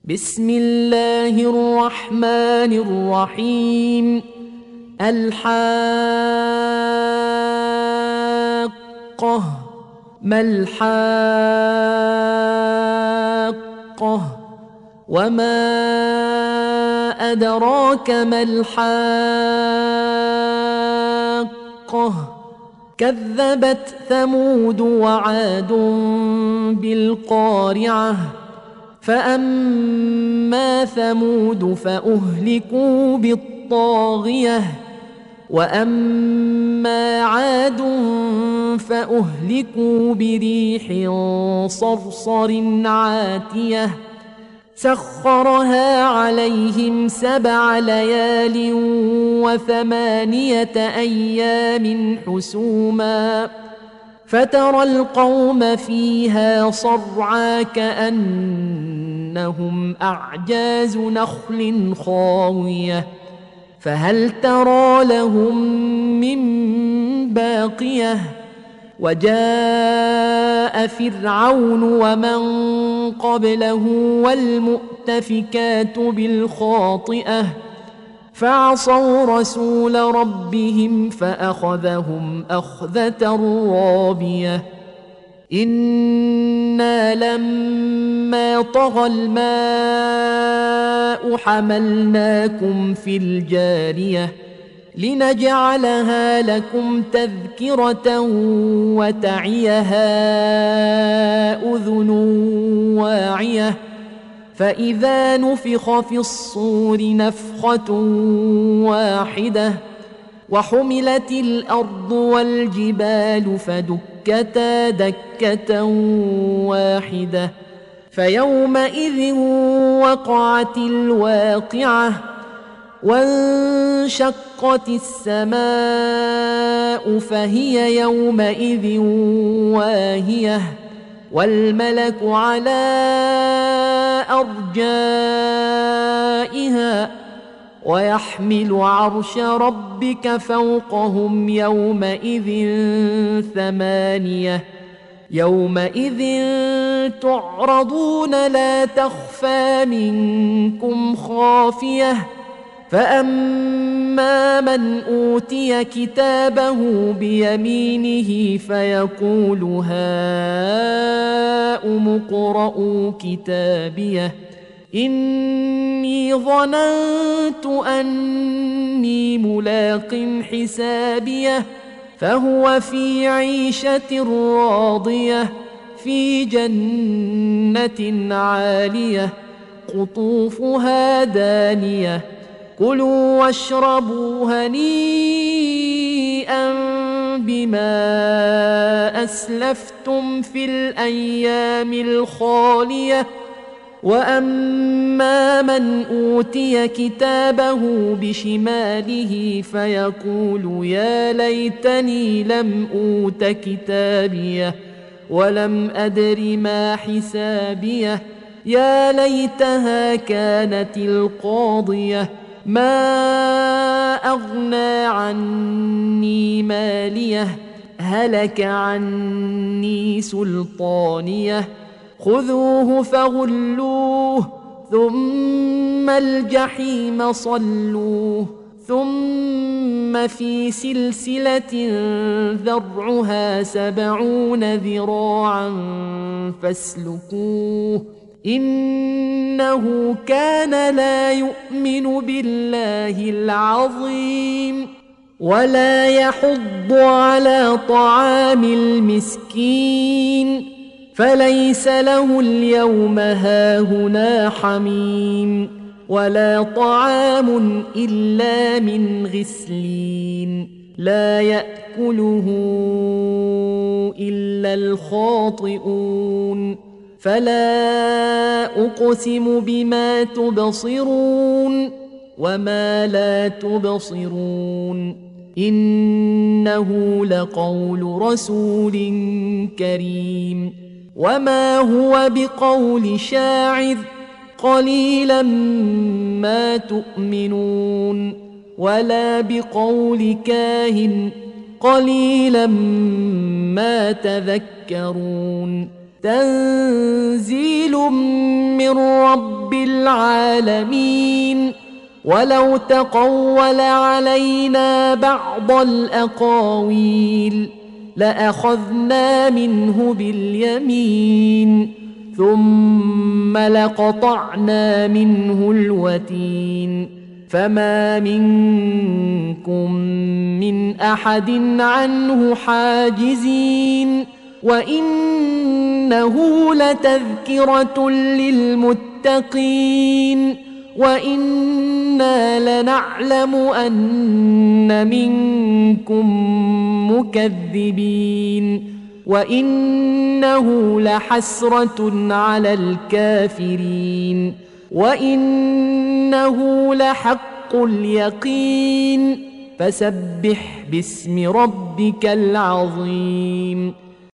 بسم الله الرحمن الرحيم. الحاقة. ما الحاقة؟ وما أدراك ما الحاقة؟ كذبت ثمود وعاد بالقارعة. فأما ثمود فأهلكوا بالطاغية، وأما عاد فأهلكوا بريح صرصر عاتية سخرها عليهم 7 ليال و8 أيام حسوما، فترى القوم فيها صرعى كأنهم أعجاز نخل خاوية، فهل ترى لهم من باقية؟ وجاء فرعون ومن قبله والمؤتفكات بالخاطئة فعصوا رسول ربهم فأخذهم أخذة رابية. إنا لما طغى الماء حملناكم في الجارية لنجعلها لكم تذكرة وتعيها أذن واعية، فإذا نفخ في الصور نفخة واحدة وحملت الأرض والجبال فدكتا دكة واحدة، فيومئذ وقعت الواقعة وانشقت السماء فهي يومئذ واهية، والملك على أرجائها ويحمل عرش ربك فوقهم يومئذ 8. يومئذ تعرضون لا تخفى منكم خافية، فأما من أوتي كتابه بيمينه فيقول هاؤم اقرءوا كتابيه إني ظننت أني ملاق حسابيه، فهو في عيشة راضية في جنة عالية قطوفها دانية. كلوا واشربوا هنيئا بما أسلفتم في الأيام الخالية. وأما من أوتي كتابه بشماله فيقول يا ليتني لم أوت كتابيه ولم أدر ما حسابيه، يا ليتها كانت القاضية ما أغنى عني ماليه هلك عني سلطانيه، خذوه فغلوه ثم الجحيم صلوه ثم في سلسلة ذرعها 70 ذراعا فاسلكوه إنه كان لا يؤمن بالله العظيم ولا يحض على طعام المسكين، فليس له اليوم هاهنا حميم ولا طعام إلا من غسلين لا يأكله إلا الخاطئون. فلا أقسم بما تبصرون وما لا تبصرون إنه لقول رسول كريم وما هو بقول شاعر قليلا ما تؤمنون ولا بقول كاهن قليلا ما تذكرون. تنزيل من رب العالمين ولو تقول علينا بعض الأقاويل لأخذنا منه باليمين ثم لقطعنا منه الوتين فما منكم من أحد عنه حاجزين وإنه لتذكرة للمتقين وإنا لنعلم أن منكم مكذبين وإنه لحسرة على الكافرين وإنه لحق اليقين فسبح باسم ربك العظيم